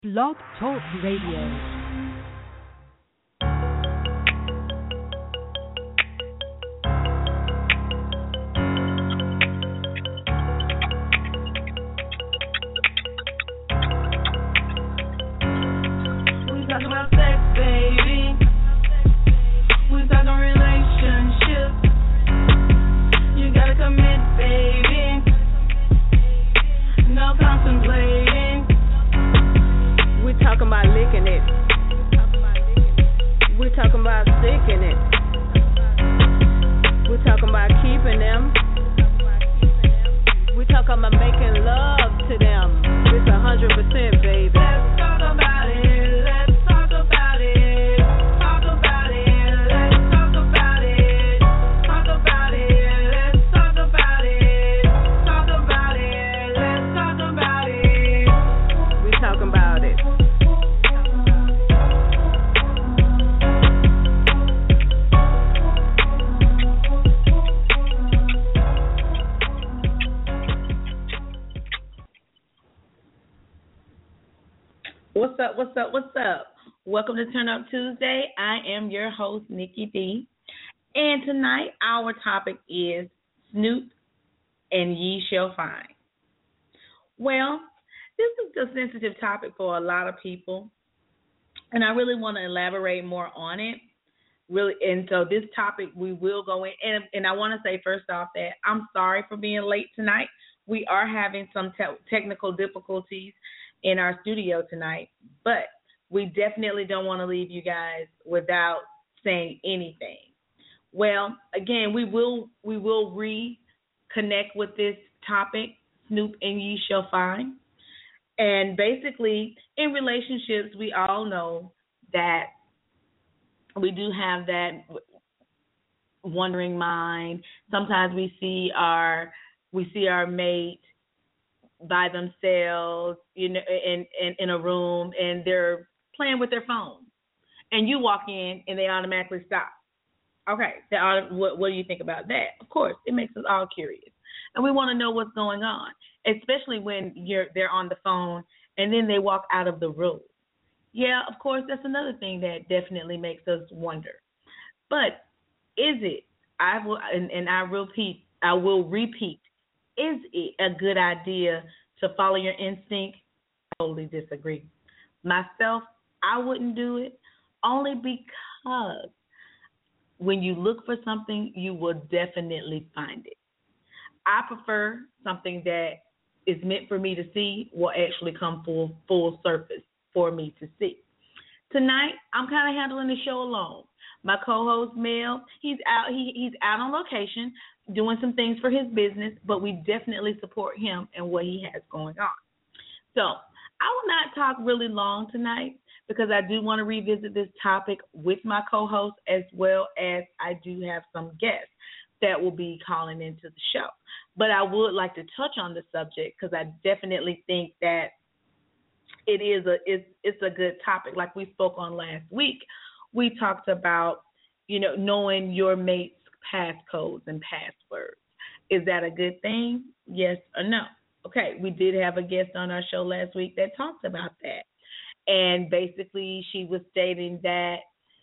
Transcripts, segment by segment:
Blog Talk Radio. What's up? Welcome to Turn Up Tuesday. I am your host, Nikki D. And tonight, our topic is Snoop and Ye Shall Find. Well, this is a sensitive topic for a lot of people, and I really want to elaborate more on it. And so this topic, we will go in. And I want to say first off that I'm sorry for being late tonight. We are having some technical difficulties in our studio tonight, but we definitely don't want to leave you guys without saying anything. Well, again, we will reconnect with this topic, Snoop and Ye Shall Find. And basically, in relationships, we all know that we do have that wandering mind. Sometimes we see our mate by themselves, in a room, and they're playing with their phone, and you walk in and they automatically stop. Okay, what do you think about that? Of course, it makes us all curious, and we want to know what's going on, especially when they're on the phone and then they walk out of the room. Yeah, of course, that's another thing that definitely makes us wonder. But is it? I will repeat. Is it a good idea to follow your instinct? I totally disagree. Myself, I wouldn't do it, only because when you look for something, you will definitely find it. I prefer something that is meant for me to see will actually come full surface for me to see. Tonight, I'm kind of handling the show alone. My co-host, Mel, he's out on location doing some things for his business, but we definitely support him and what he has going on. So I will not talk really long tonight because I do want to revisit this topic with my co-host, as well as I do have some guests that will be calling into the show. But I would like to touch on the subject because I definitely think that it's a good topic. Like we spoke on last week, we talked about, knowing your mate's passcodes and passwords. Is that a good thing? Yes or no? Okay, we did have a guest on our show last week that talked about that. And basically she was stating that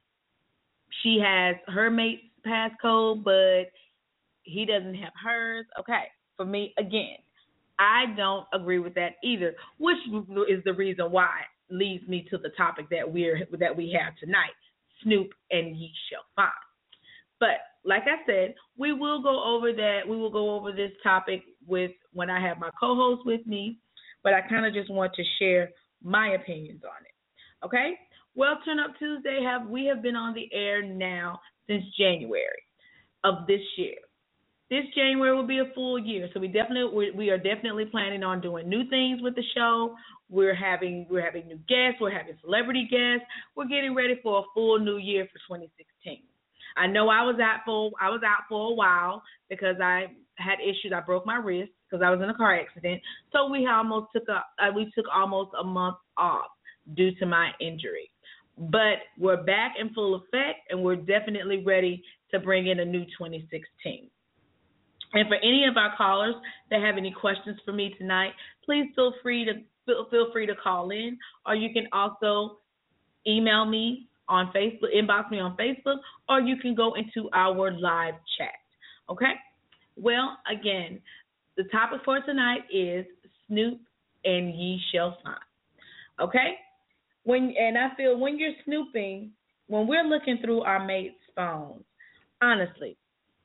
she has her mate's passcode, but he doesn't have hers. Okay, for me, again, I don't agree with that either, which is the reason why it leads me to the topic that we have tonight, Snoop and Ye Shall Find. But like I said, we will go over that. We will go over this topic when I have my co-host with me, but I kind of just want to share my opinions on it. Okay? Well, Turn Up Tuesday, we have been on the air now since January of this year. This January will be a full year, so we are definitely planning on doing new things with the show. We're having new guests. We're having celebrity guests. We're getting ready for a full new year for 2016. I know I was out for a while because I had issues. I broke my wrist because I was in a car accident. So we took almost a month off due to my injury. But we're back in full effect, and we're definitely ready to bring in a new 2016. And for any of our callers that have any questions for me tonight, please feel free to feel free to call in, or you can also email me on Facebook, inbox me on Facebook, or you can go into our live chat. Okay? Well, again, the topic for tonight is Snoop and Ye Shall Find. Okay? I feel when you're snooping, when we're looking through our mate's phones, honestly,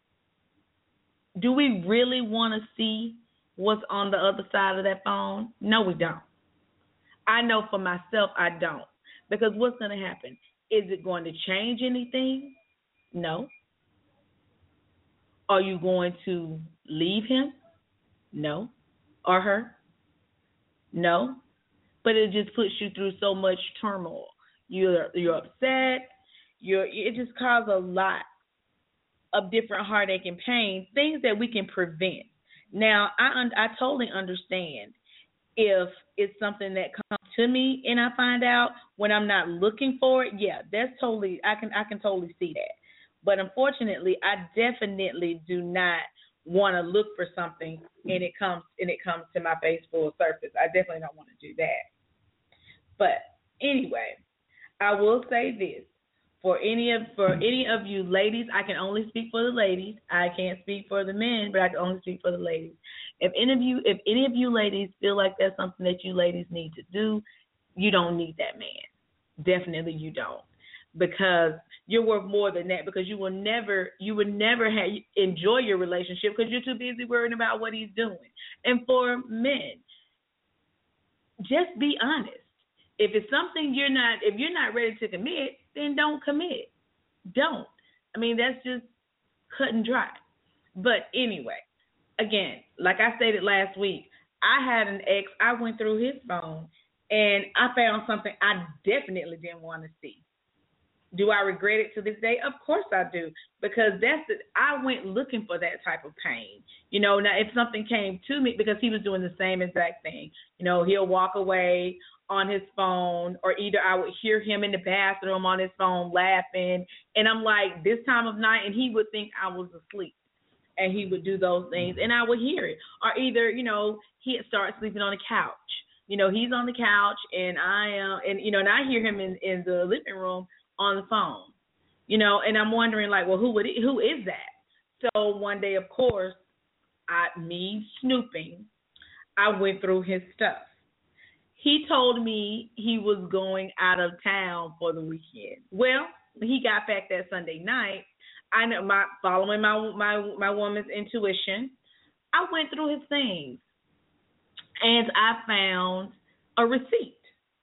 do we really want to see what's on the other side of that phone? No, we don't. I know for myself I don't. Because what's going to happen? Is it going to change anything? No. Are you going to leave him? No. Or her? No. But it just puts you through so much turmoil. You're upset. It just causes a lot of different heartache and pain, things that we can prevent. Now, I totally understand if it's something that comes to me and I find out when I'm not looking for it. Yeah, that's totally, I can totally see that. But unfortunately, I definitely do not want to look for something and it comes to my face full surface. I definitely don't want to do that. But anyway, I will say this. For any of you ladies, I can only speak for the ladies. I can't speak for the men, but I can only speak for the ladies. If any of you ladies feel like that's something that you ladies need to do, you don't need that man. Definitely you don't. Because you're worth more than that, because you would never enjoy your relationship because you're too busy worrying about what he's doing. And for men, just be honest. If it's something if you're not ready to commit, then don't commit. Don't. I mean, that's just cut and dry. But anyway, again, like I stated last week, I had an ex, I went through his phone, and I found something I definitely didn't want to see. Do I regret it to this day? Of course I do, because I went looking for that type of pain. Now if something came to me, because he was doing the same exact thing, he'll walk away on his phone, or either I would hear him in the bathroom on his phone laughing, and I'm like, this time of night, and he would think I was asleep, and he would do those things, and I would hear it. Or either, he'd start sleeping on the couch. He's on the couch, and and I hear him in the living room on the phone, and I'm wondering, like, well, who is that? So one day, of course, me snooping, I went through his stuff. He told me he was going out of town for the weekend. Well, he got back that Sunday night. I know, following my woman's intuition, I went through his things, and I found a receipt.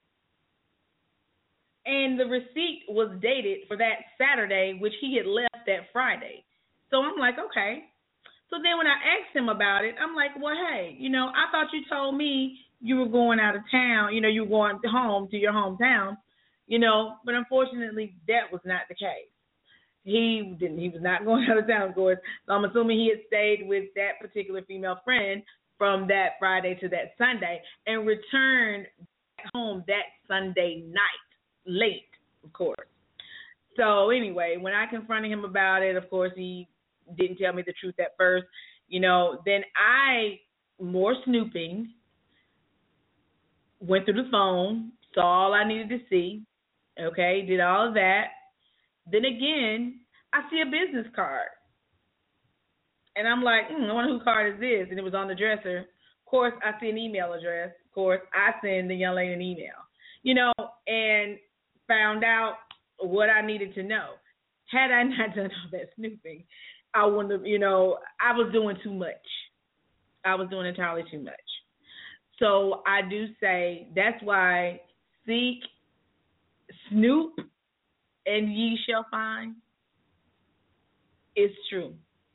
And the receipt was dated for that Saturday, which he had left that Friday. So I'm like, okay. So then when I asked him about it, I'm like, well, hey, I thought you told me you were going out of town, you were going home to your hometown, but unfortunately that was not the case. He was not going out of town, of course. So I'm assuming he had stayed with that particular female friend from that Friday to that Sunday and returned back home that Sunday night, late, of course. So anyway, when I confronted him about it, of course, he didn't tell me the truth at first. Then I, more snooping, went through the phone, saw all I needed to see, okay, did all of that. Then again, I see a business card. And I'm like, I wonder whose card is this? And it was on the dresser. Of course, I see an email address. Of course, I send the young lady an email, and found out what I needed to know. Had I not done all that snooping, I wouldn't have, I was doing too much. I was doing entirely too much. So I do say that's why seek, snoop, and ye shall find. It's true.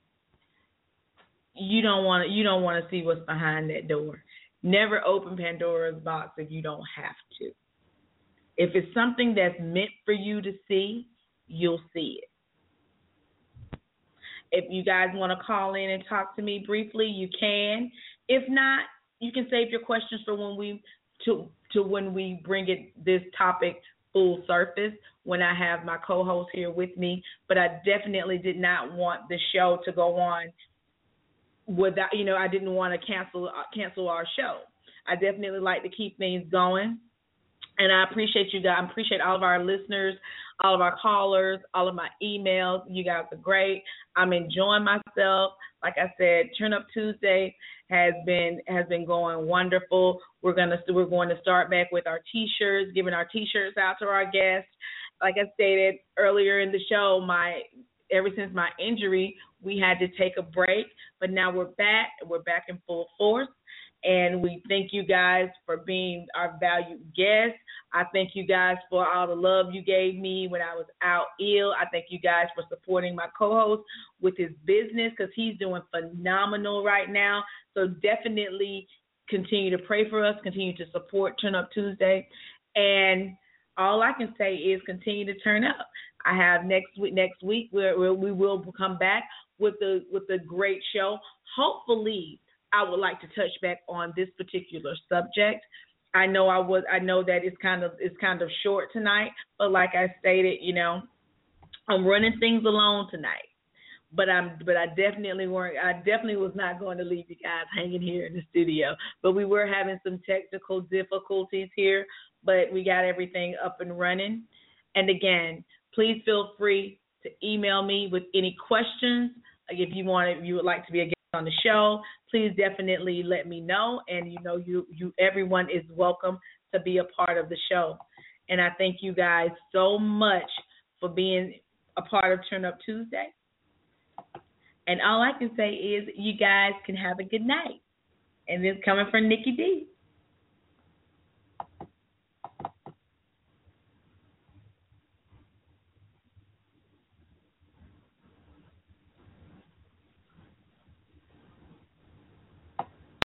You don't want to see what's behind that door. Never open Pandora's box if you don't have to. If it's something that's meant for you to see, you'll see it. If you guys want to call in and talk to me briefly, you can. If not, you can save your questions for when we bring this topic full surface, when I have my co-host here with me. But I definitely did not want the show to go on without, I didn't want to cancel our show. I definitely like to keep things going. And I appreciate you guys. I appreciate all of our listeners, all of our callers, all of my emails. You guys are great. I'm enjoying myself. Like I said, Turn Up Tuesday has been going wonderful. We're going to start back with our T-shirts, giving our T-shirts out to our guests. Like I stated earlier in the show, ever since my injury, we had to take a break, but now we're back. We're back in full force. And we thank you guys for being our valued guests. I thank you guys for all the love you gave me when I was out ill. I thank you guys for supporting my co-host with his business because he's doing phenomenal right now. So definitely continue to pray for us, continue to support Turn Up Tuesday. And all I can say is continue to turn up. I have next week where we will come back with a great show. Hopefully, I would like to touch back on this particular subject. I know that it's kind of short tonight, but like I stated, I'm running things alone tonight. But I definitely was not going to leave you guys hanging here in the studio. But we were having some technical difficulties here, but we got everything up and running. And again, please feel free to email me with any questions. If you would like to be a guest on the show, please definitely let me know. And everyone is welcome to be a part of the show. And I thank you guys so much for being a part of Turn Up Tuesday. And all I can say is you guys can have a good night. And this coming from Nikki D.